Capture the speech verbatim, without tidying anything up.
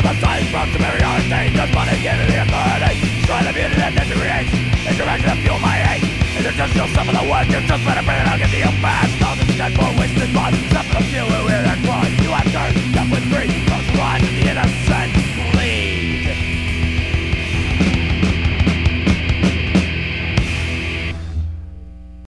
the signs from superiority. Does money give me the authority? Destroy the beauty that nature creates. Is direction to fuel my hate? Is it just still some of the work? You're just better bring it, I'll get the impact. All this dead for wasted blood. Step for the